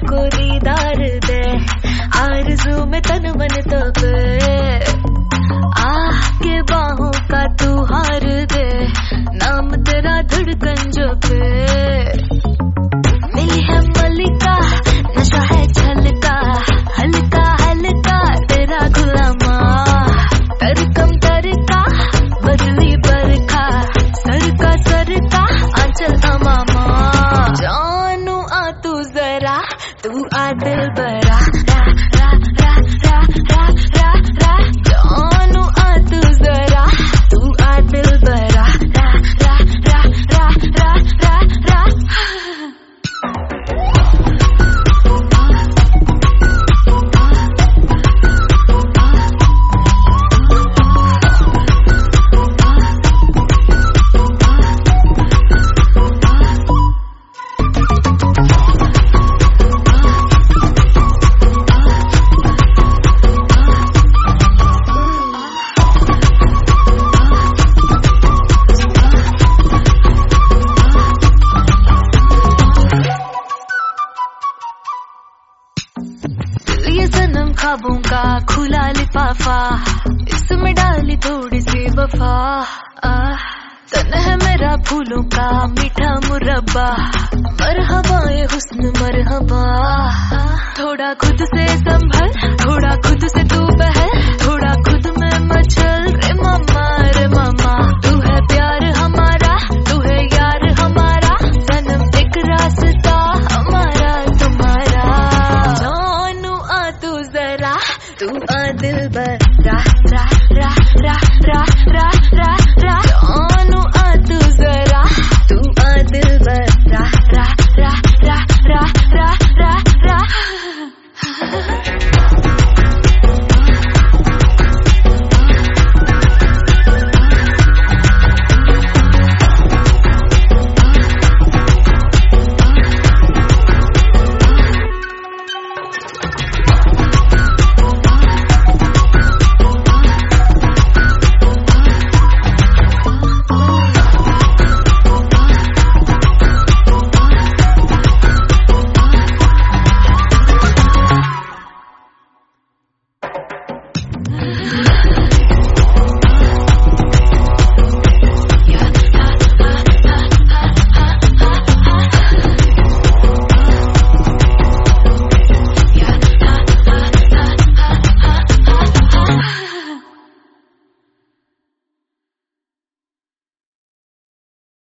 को दीदार दे, आरज़ू में तन मन तो के बाहों का तू हार दे, नाम तेरा धड़कन जो पे मिली है मलिका, नशा है छलका, हल्का हल्का तेरा गुलामा, तरकम तरका बदली बरखा, सरका आंचल अमामा, जानू आ तू जरा, तू आ दिल बरा, रा रा रा रा रा रा रा, जानू आ तू जरा, तू आ दिल बरा, रा रा रा रा रा रा रा। ये सनम ख्वाबों का खुला लिफाफा, इसमें डाली थोड़ी सी वफा, तन है मेरा फूलों का मीठा मुरब्बा, मरहबा ये हुस्न मरहबा, थोड़ा खुद से संभल, थोड़ा खुद से तू बहल, थोड़ा खुद में मचल, रे मामा तू है प्यार हमारा, तू है यार हमारा, सनम एक रास्ता हमारा तुम्हारा, जानू आ तू जरा, तू आ दिल बर।